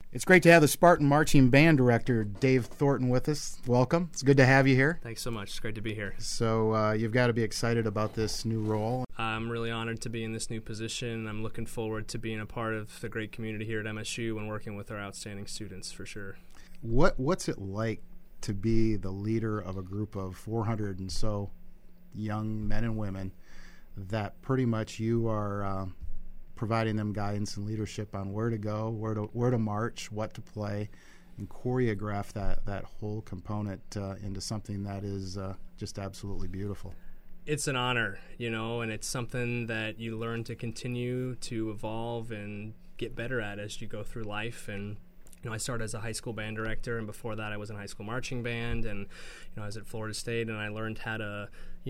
It's great to have the Spartan Marching Band Director, Dave Thornton, with us. Welcome. It's good to have you here. Thanks so much. It's great to be here. So you've got to be excited about this new role. I'm really honored to be in this new position. I'm looking forward to being a part of the great community here at MSU and working with our outstanding students, for sure. What's it like to be the leader of a group of 400 and so young men and women that pretty much you are providing them guidance and leadership on where to go, where to march, what to play, and choreograph that whole component into something that is just absolutely beautiful. It's an honor, and it's something that you learn to continue to evolve and get better at as you go through life. And I started as a high school band director, and before that I was in high school marching band, and I was at Florida State, and I learned how to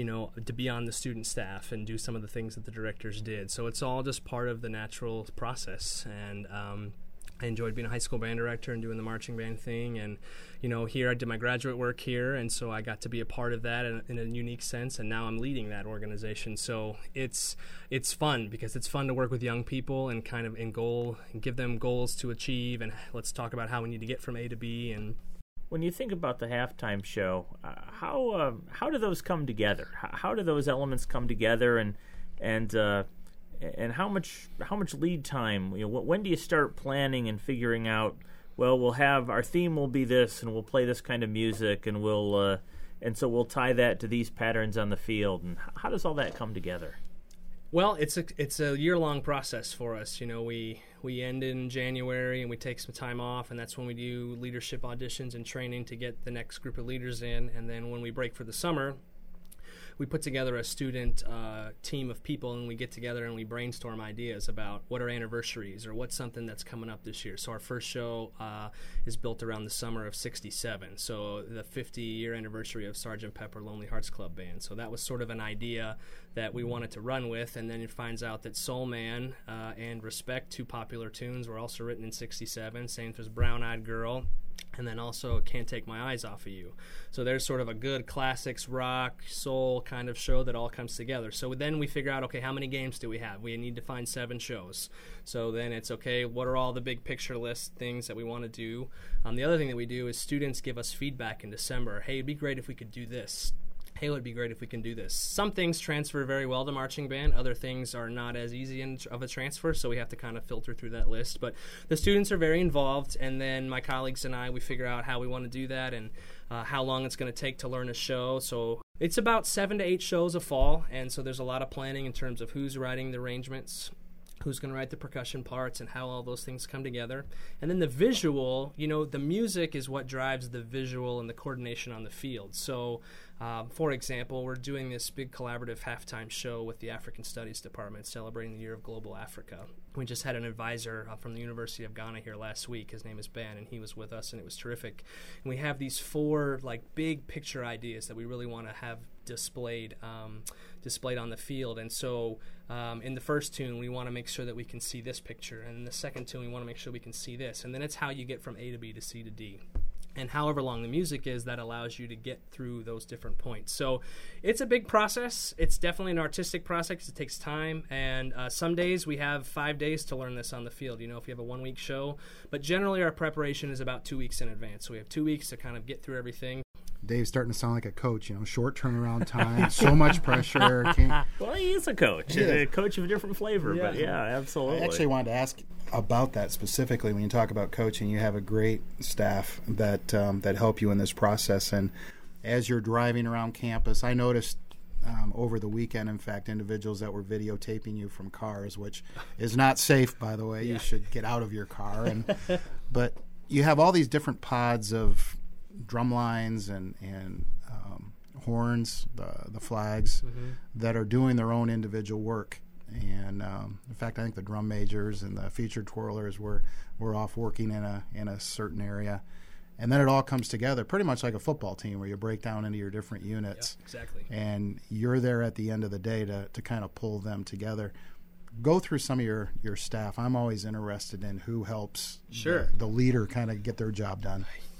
be on the student staff and do some of the things that the directors did. So it's all just part of the natural process, and I enjoyed being a high school band director and doing the marching band thing. And here I did my graduate work here, and so I got to be a part of that in a unique sense, and now I'm leading that organization. So it's fun, because it's fun to work with young people and kind of and give them goals to achieve, and let's talk about how we need to get from A to B. And when you think about the halftime show, how do those come together? How do those elements come together, and how much lead time? When do you start planning and figuring out? Well, we'll have our theme will be this, and we'll play this kind of music, and so we'll tie that to these patterns on the field. And how does all that come together? Well, it's a year-long process for us. We end in January and we take some time off, and that's when we do leadership auditions and training to get the next group of leaders in. And then when we break for the summer, we put together a student team of people, and we get together and we brainstorm ideas about what are anniversaries or what's something that's coming up this year. So our first show is built around the summer of '67, so the 50-year anniversary of Sgt. Pepper Lonely Hearts Club Band. So that was sort of an idea that we wanted to run with, and then it finds out that Soul Man and Respect, two popular tunes, were also written in '67. Same as Brown Eyed Girl, and then also Can't Take My Eyes Off of You. So there's sort of a good classics, rock, soul kind of show that all comes together. So then we figure out, okay, how many games do we have? We need to find 7 shows. So then it's, okay, what are all the big picture list things that we want to do? The other thing that we do is students give us feedback in December. Hey, it'd be great if we could do this. Hey, it would be great if we can do this. Some things transfer very well to marching band. Other things are not as easy of a transfer, so we have to kind of filter through that list. But the students are very involved, and then my colleagues and I, we figure out how we want to do that and how long it's going to take to learn a show. So it's about 7 to 8 shows a fall, and so there's a lot of planning in terms of who's writing the arrangements, who's going to write the percussion parts, and how all those things come together. And then the visual, the music is what drives the visual and the coordination on the field. So, for example, we're doing this big collaborative halftime show with the African Studies Department celebrating the Year of Global Africa. We just had an advisor from the University of Ghana here last week. His name is Ben, and he was with us, and it was terrific. And we have these 4 big picture ideas that we really want to have displayed on the field. And so in the first tune, we want to make sure that we can see this picture, and in the second tune, we want to make sure we can see this. And then it's how you get from A to B to C to D. And however long the music is, that allows you to get through those different points. So it's a big process. It's definitely an artistic process. It takes time. And some days we have 5 days to learn this on the field, if you have a 1-week show. But generally our preparation is about 2 weeks in advance. So we have 2 weeks to kind of get through everything. Dave's starting to sound like a coach, short turnaround time, so much pressure. Well, he is a coach, a coach of a different flavor, but yeah, absolutely. I actually wanted to ask about that specifically. When you talk about coaching, you have a great staff that help you in this process. And as you're driving around campus, I noticed over the weekend, in fact, individuals that were videotaping you from cars, which is not safe, by the way. Yeah. You should get out of your car. But you have all these different pods of drum lines and horns, the flags, that are doing their own individual work. And in fact, I think the drum majors and the featured twirlers were off working in a certain area. And then it all comes together pretty much like a football team, where you break down into your different units. Yeah, exactly. And you're there at the end of the day to kind of pull them together. Go through some of your staff. I'm always interested in who helps the leader kind of get their job done.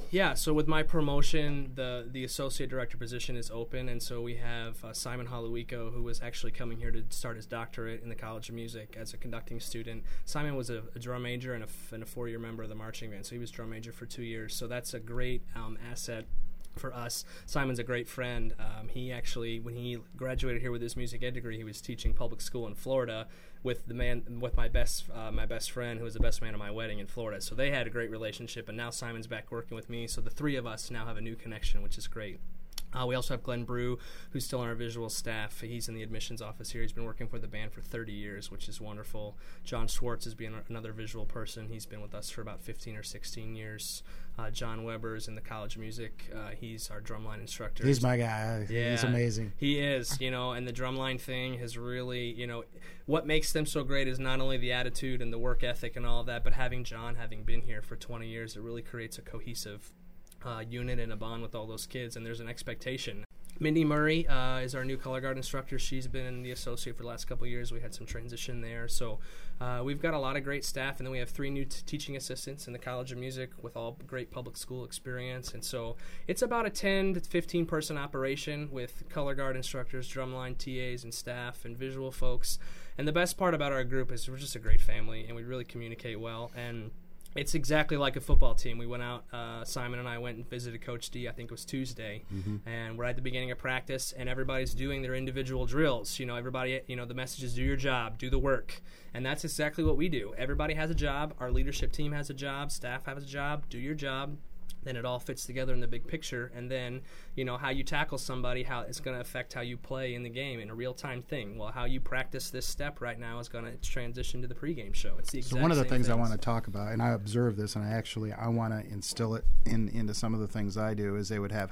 Yeah, so with my promotion, the associate director position is open, and so we have Simon Haluiko, who was actually coming here to start his doctorate in the College of Music as a conducting student. Simon was a drum major and a 4-year member of the marching band, so he was drum major for 2 years. So that's a great asset for us. Simon's a great friend. He actually, when he graduated here with his music ed degree, he was teaching public school in Florida with my best friend, who was the best man at my wedding in Florida. So they had a great relationship, and now Simon's back working with me. So the three of us now have a new connection, which is great. We also have Glenn Brew, who's still on our visual staff. He's in the admissions office here. He's been working for the band for 30 years, which is wonderful. John Schwartz is being another visual person. He's been with us for about 15 or 16 years. John Weber is in the College of Music. He's our drumline instructor. He's my guy. Yeah, he's amazing. He is, and the drumline thing has really, what makes them so great is not only the attitude and the work ethic and all of that, but having been here for 20 years, it really creates a cohesive unit and a bond with all those kids, and there's an expectation. Mindy Murray is our new color guard instructor. She's been the associate for the last couple of years. We had some transition there. So we've got a lot of great staff, and then we have 3 new teaching assistants in the College of Music with all great public school experience. And so it's about a 10 to 15 person operation with color guard instructors, drumline TAs, and staff, and visual folks. And the best part about our group is we're just a great family, and we really communicate well. And it's exactly like a football team. We went out, Simon and I went and visited Coach D, I think it was Tuesday, and we're at the beginning of practice, and everybody's doing their individual drills. Everybody, the message is do your job, do the work, and that's exactly what we do. Everybody has a job. Our leadership team has a job. Staff has a job. Do your job. Then it all fits together in the big picture, and then how you tackle somebody, how it's going to affect how you play in the game in a real-time thing. Well, how you practice this step right now is going to transition to the pregame show. It's the exact So one of the same things I want to talk about, and I observe this, and I want to instill it into some of the things I do, is they would have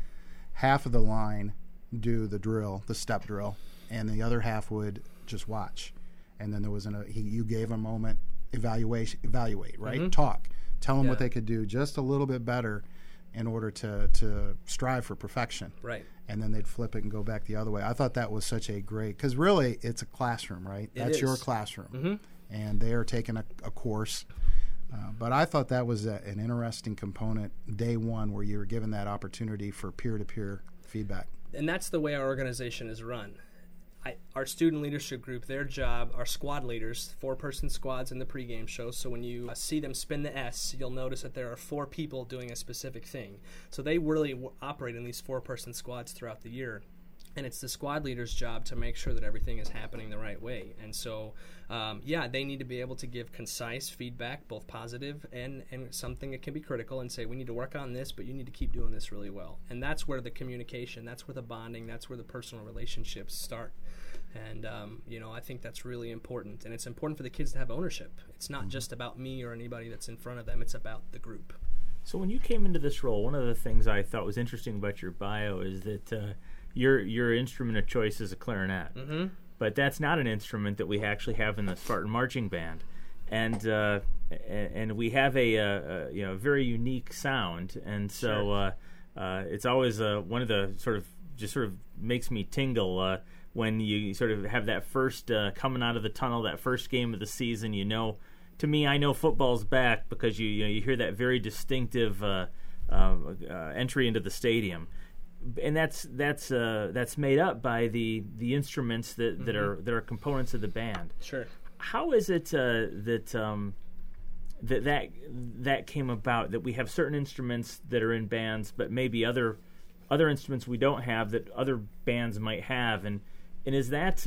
half of the line do the drill, the step drill, and the other half would just watch. And then there was you gave a moment, evaluate, right? Talk. Tell them what they could do just a little bit better in order to strive for perfection. Right. And then they'd flip it and go back the other way. I thought that was such a great, because really it's a classroom, right? That's your classroom. And they are taking a course. But I thought that was an interesting component day one, where you were given that opportunity for peer-to-peer feedback. And that's the way our organization is run. Our student leadership group, their job, our squad leaders, 4-person squads in the pregame show. So when you see them spin the S, you'll notice that there are 4 people doing a specific thing. So they really operate in these 4-person squads throughout the year. And it's the squad leader's job to make sure that everything is happening the right way. And so, they need to be able to give concise feedback, both positive and something that can be critical, and say, we need to work on this, but you need to keep doing this really well. And that's where the communication, that's where the bonding, that's where the personal relationships start. And, I think that's really important. And it's important for the kids to have ownership. It's not just about me or anybody that's in front of them. It's about the group. So when you came into this role, one of the things I thought was interesting about your bio is that your instrument of choice is a clarinet. But that's not an instrument that we actually have in the Spartan Marching Band. And we have a very unique sound. And so it's always one of the sort of makes me tingle when you sort of have that first coming out of the tunnel, that first game of the season. To me, I know football's back because you hear that very distinctive entry into the stadium, and that's made up by the instruments that are components of the band. Sure. How is it that came about, that we have certain instruments that are in bands, but maybe other instruments we don't have that other bands might have, and is that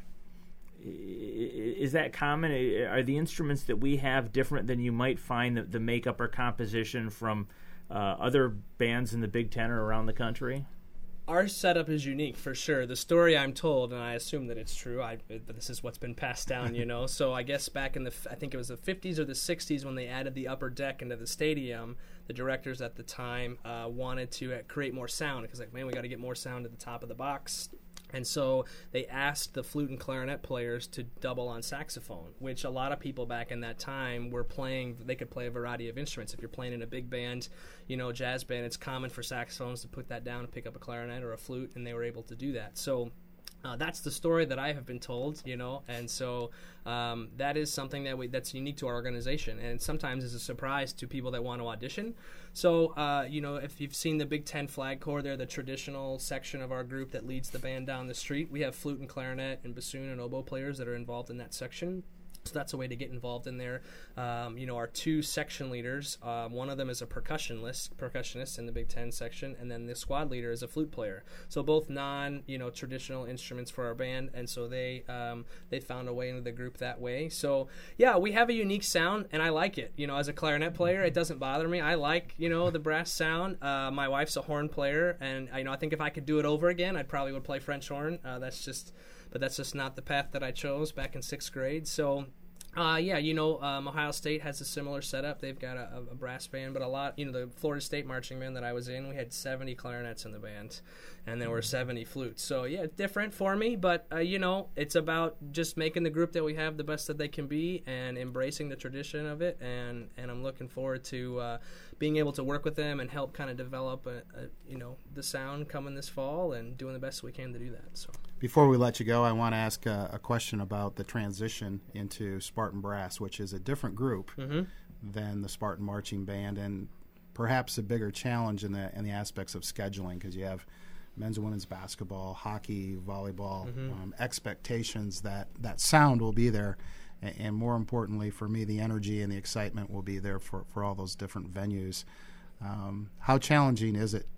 common? Are the instruments that we have different than you might find the makeup or composition from other bands in the Big Ten or around the country? Our setup is unique, for sure. The story I'm told, and I assume that it's true, this is what's been passed down, So I guess back in I think it was the 50s or the 60s when they added the upper deck into the stadium, the directors at the time wanted to create more sound, because we got to get more sound at the top of the box. And so they asked the flute and clarinet players to double on saxophone, which a lot of people back in that time were playing. They could play a variety of instruments. If you're playing in a big band, jazz band, it's common for saxophones to put that down and pick up a clarinet or a flute, and they were able to do that. So That's the story that I have been told, and so that is something that's unique to our organization, and sometimes is a surprise to people that want to audition. So, if you've seen the Big Ten Flag Corps, they're the traditional section of our group that leads the band down the street. We have flute and clarinet and bassoon and oboe players that are involved in that section. So that's a way to get involved in there. Our 2 section leaders, one of them is a percussionist in the Big Ten section, and then the squad leader is a flute player. So both traditional instruments for our band, and so they found a way into the group that way. So yeah, we have a unique sound, and I like it. As a clarinet player, it doesn't bother me. I like the brass sound. My wife's a horn player, and I think if I could do it over again, I probably would play French horn. But that's just not the path that I chose back in 6th grade. So, Ohio State has a similar setup. They've got a brass band, but a lot, the Florida State marching band that I was in, we had 70 clarinets in the band, and there were 70 flutes. So, yeah, different for me, but, it's about just making the group that we have the best that they can be and embracing the tradition of it, and I'm looking forward to being able to work with them and help kind of develop, the sound coming this fall and doing the best we can to do that, so. Before we let you go, I want to ask a question about the transition into Spartan Brass, which is a different group than the Spartan Marching Band, and perhaps a bigger challenge in the aspects of scheduling, because you have men's and women's basketball, hockey, volleyball, expectations that sound will be there, and more importantly for me, the energy and the excitement will be there for all those different venues. How challenging is it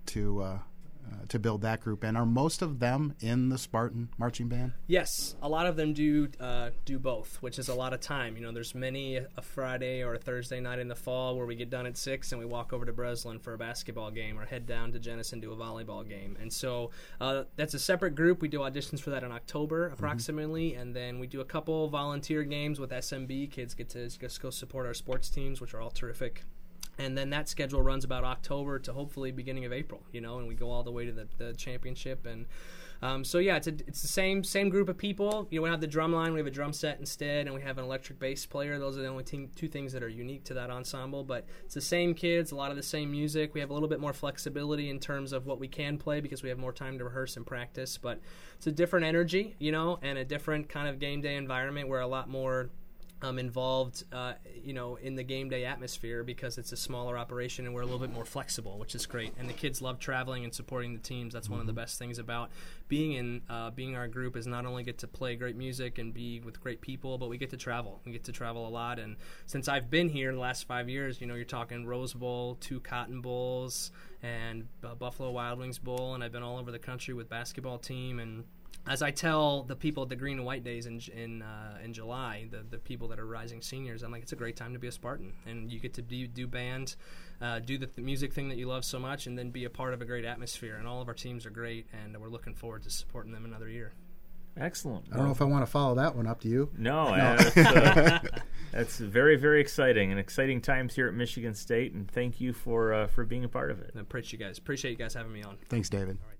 to build that group, and are most of them in the Spartan Marching Band? Yes, a lot of them do both, which is a lot of time. There's many a Friday or a Thursday night in the fall where we get done at 6 and we walk over to Breslin for a basketball game or head down to Jenison to a volleyball game. And so that's a separate group. We do auditions for that in October approximately, and then we do a couple volunteer games with SMB. Kids get to just go support our sports teams, which are all terrific. And then that schedule runs about October to hopefully beginning of April, and we go all the way to the championship. And it's the same group of people. We don't have the drum line; we have a drum set instead, and we have an electric bass player. Those are the only 2 things that are unique to that ensemble. But it's the same kids, a lot of the same music. We have a little bit more flexibility in terms of what we can play because we have more time to rehearse and practice. But it's a different energy, and a different kind of game day environment where a lot more involved, in the game day atmosphere because it's a smaller operation and we're a little bit more flexible, which is great. And the kids love traveling and supporting the teams. That's one of the best things about being our group is not only get to play great music and be with great people, but we get to travel. We get to travel a lot. And since I've been here the last 5 years, you're talking Rose Bowl, 2 Cotton Bowls, and Buffalo Wild Wings Bowl, and I've been all over the country with basketball team. And as I tell the people at the Green and White Days in July, the people that are rising seniors, I'm like, it's a great time to be a Spartan, and you get to do band, do the music thing that you love so much, and then be a part of a great atmosphere. And all of our teams are great, and we're looking forward to supporting them another year. Excellent. I don't know if I want to follow that one up to you. No. That's very, very exciting, and exciting times here at Michigan State, and thank you for being a part of it. I appreciate you guys having me on. Thanks, David. All right.